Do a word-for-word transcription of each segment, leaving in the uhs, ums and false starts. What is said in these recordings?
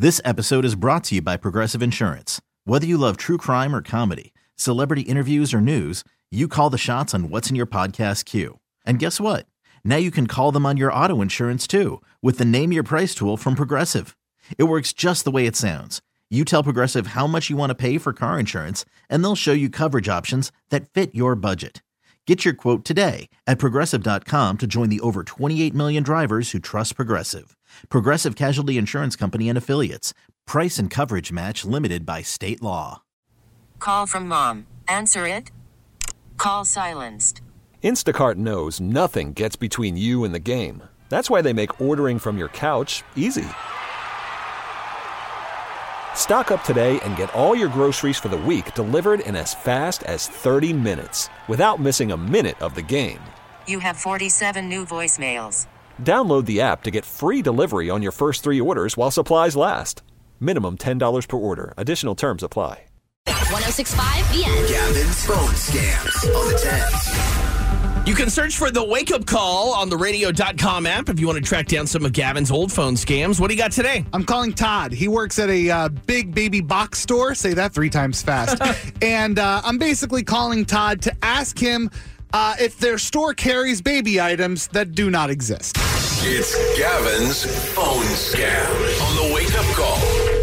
This episode is brought to you by Progressive Insurance. Whether you love true crime or comedy, celebrity interviews or news, you call the shots on what's in your podcast queue. And guess what? Now you can call them on your auto insurance too with the Name Your Price tool from Progressive. It works just the way it sounds. You tell Progressive how much you want to pay for car insurance, and they'll show you coverage options that fit your budget. Get your quote today at Progressive dot com to join the over twenty-eight million drivers who trust Progressive. Progressive Casualty Insurance Company and Affiliates. Price and coverage match limited by state law. Call from mom. Answer it. Call silenced. Instacart knows nothing gets between you and the game. That's why they make ordering from your couch easy. Stock up today and get all your groceries for the week delivered in as fast as thirty minutes without missing a minute of the game. You have forty-seven new voicemails. Download the app to get free delivery on your first three orders while supplies last. Minimum ten dollars per order. Additional terms apply. one oh six point five The End. Gavin's phone scams on the tens. You can search for the Wake Up Call on the radio dot com app if you want to track down some of Gavin's old phone scams. What do you got today? I'm calling Todd. He works at a uh, big baby box store. Say that three times fast. and uh, I'm basically calling Todd to ask him uh, if their store carries baby items that do not exist. It's Gavin's phone scam on the Wake Up Call.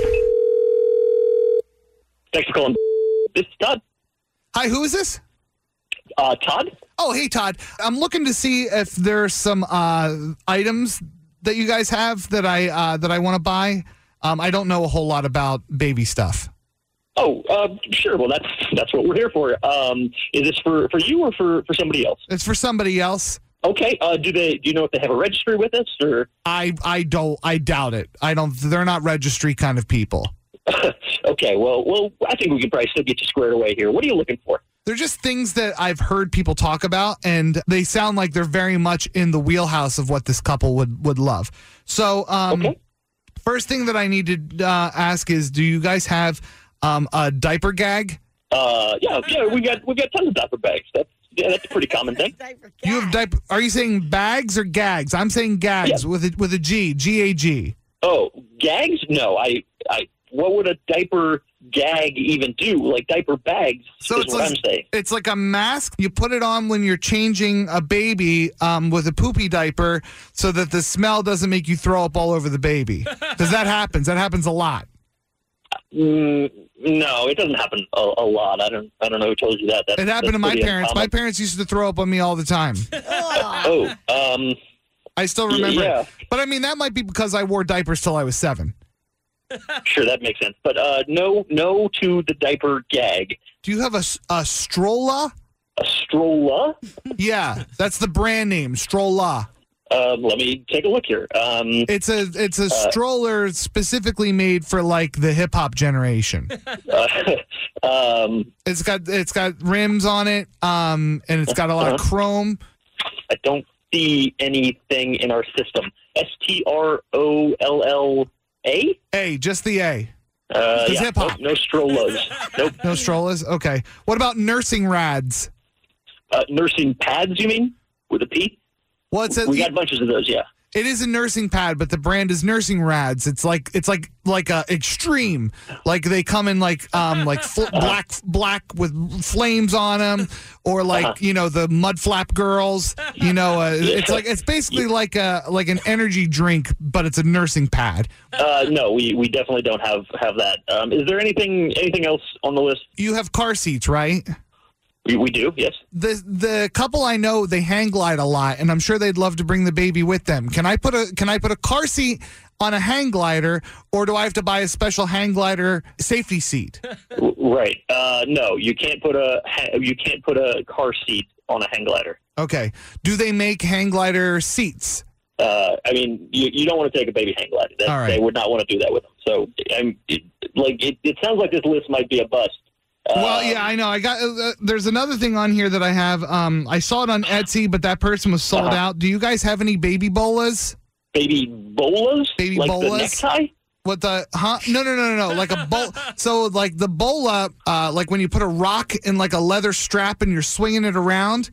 Thanks for calling. This is Todd. Hi, who is this? Uh, Todd? Oh, hey, Todd. I'm looking to see if there's some uh, items that you guys have that I uh, that I want to buy. Um, I don't know a whole lot about baby stuff. Oh, uh, sure. Well, that's that's what we're here for. Um, is this for, for you or for, for somebody else? It's for somebody else. Okay. Uh, do they? Do you know if they have a registry with us? Or I I don't. I doubt it. I don't. They're not registry kind of people. Okay. Well, well, I think we can probably still get you squared away here. What are you looking for? They're just things that I've heard people talk about, and they sound like they're very much in the wheelhouse of what this couple would, would love. So, um, okay. First thing that I need to uh, ask is, do you guys have um, a diaper gag? Uh, yeah, yeah, we got we got tons of diaper bags. That's yeah, that's a pretty common thing. You have diaper? Are you saying bags or gags? I'm saying gags yeah. with a, with a G, G A G. Oh, gags? No, I I. What would a diaper gag even do? Like diaper bags so is it's what like, I'm saying. It's like a mask. You put it on when you're changing a baby um, with a poopy diaper so that the smell doesn't make you throw up all over the baby. Does that happen? That happens a lot. Mm, no, it doesn't happen a, a lot. I don't I don't know who told you that. That's, it happened to my parents. Uncommon. My parents used to throw up on me all the time. oh, um... I still remember yeah. it. But I mean, that might be because I wore diapers till I was seven. Sure, that makes sense. But uh, no, no to the diaper gag. Do you have a, a Strolla? A Strolla? Yeah, that's the brand name, Strolla. Um, let me take a look here. Um, it's a it's a uh, stroller specifically made for like the hip hop generation. Uh, um, it's got it's got rims on it, um, and it's got a lot uh-huh. of chrome. I don't see anything in our system. S T R O L L A? A, just the A. Uh, yeah, hip hop. No, no strollas. Nope. No strollas? Okay. What about nursing rads? Uh, nursing pads, you mean? With a P? Well, it's a, we got bunches of those, yeah. It is a nursing pad, but the brand is Nursing Rads. It's like it's like like a extreme. Like they come in like um like fl- uh-huh. black black with flames on them, or like uh-huh. you know the Mud Flap Girls. You know, uh, it's like it's basically like a like an energy drink, but it's a nursing pad. Uh, no, we, we definitely don't have have that. Um, is there anything anything else on the list? You have car seats, right? We, we do, yes. The the couple I know, they hang glide a lot, and I'm sure they'd love to bring the baby with them. Can I put a Can I put a car seat on a hang glider, or do I have to buy a special hang glider safety seat? Right. Uh, no, you can't put a you can't put a car seat on a hang glider. Okay. Do they make hang glider seats? Uh, I mean, you, you don't want to take a baby hang glider. That, All right. They would not want to do that with them. So, I'm it, like it, it sounds like this list might be a bust. Well, yeah, I know. I got. Uh, there's another thing on here that I have. Um, I saw it on Etsy, but that person was sold uh-huh. out. Do you guys have any baby bolas? Baby bolas? Baby like bolas? The necktie? What the? Huh? No, no, no, no, no. Like a bowl. So, like the bola, uh, like when you put a rock in like a leather strap and you're swinging it around.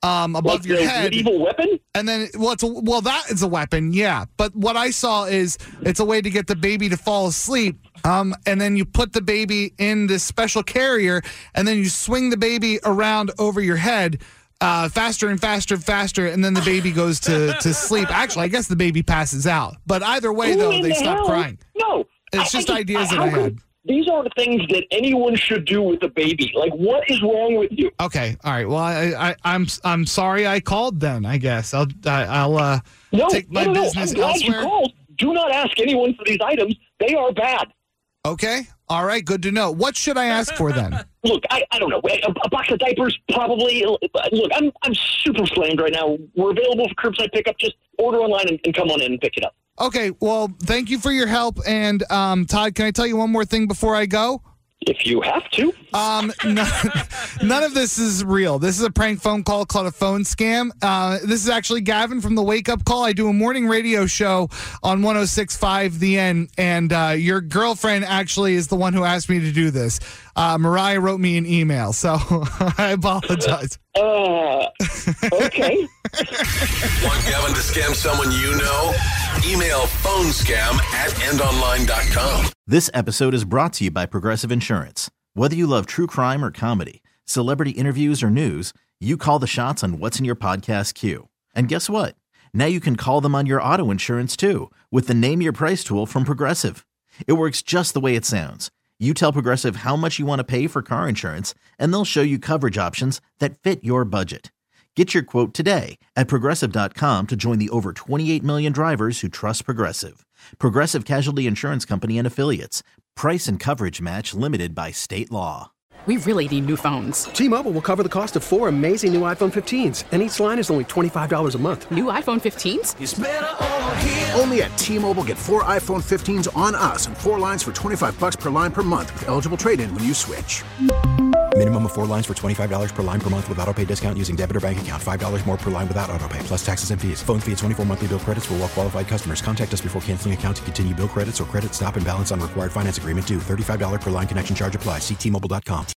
um, above Like your the head. medieval weapon? And then, well, it's a, well, that is a weapon, yeah. But what I saw is it's a way to get the baby to fall asleep. Um, and then you put the baby in this special carrier, and then you swing the baby around over your head uh, faster and faster and faster, and then the baby goes to, to sleep. Actually, I guess the baby passes out. But either way, Who though, in they the stop hell? crying. No. It's I- just I ideas that how I could- had. These aren't things that anyone should do with a baby. Like, what is wrong with you? Okay, all right. Well, I, I, I'm I'm sorry I called. Then I guess I'll I, I'll uh, No, take my no, no, no. business I'm glad elsewhere. you called. Do not ask anyone for these items. They are bad. Okay, all right. Good to know. What should I ask for then? Look, I, I don't know. A, a box of diapers, probably. Look, I'm I'm super slammed right now. We're available for curbside pickup. Just order online and, and come on in and pick it up. Okay. Well, thank you for your help. And um, Todd, can I tell you one more thing before I go? If you have to. Um, no, none of this is real. This is a prank phone call called a phone scam. Uh, this is actually Gavin from the Wake Up Call. I do a morning radio show on one oh six point five The End, and uh, your girlfriend actually is the one who asked me to do this. Uh, Mariah wrote me an email, so I apologize. Uh, okay. Want Gavin to scam someone you know? Email phonescam at end online dot com. This episode is brought to you by Progressive Insurance. Whether you love true crime or comedy, celebrity interviews or news, you call the shots on what's in your podcast queue. And guess what? Now you can call them on your auto insurance too with the Name Your Price tool from Progressive. It works just the way it sounds. You tell Progressive how much you want to pay for car insurance, and they'll show you coverage options that fit your budget. Get your quote today at Progressive dot com to join the over twenty-eight million drivers who trust Progressive. Progressive Casualty Insurance Company and Affiliates. Price and coverage match limited by state law. We really need new phones. T-Mobile will cover the cost of four amazing new iPhone fifteens, and each line is only twenty-five dollars a month. New iPhone fifteens? It's better over here. Only at T-Mobile, get four iPhone fifteens on us and four lines for twenty-five bucks per line per month with eligible trade-in when you switch. Minimum of four lines for twenty-five dollars per line per month with autopay discount using debit or bank account. five dollars more per line without autopay, plus taxes and fees. Phone fee at twenty-four monthly bill credits for well-qualified customers. Contact us before canceling account to continue bill credits or credit stop and balance on required finance agreement due. thirty-five dollars per line connection charge applies. See T Mobile dot com.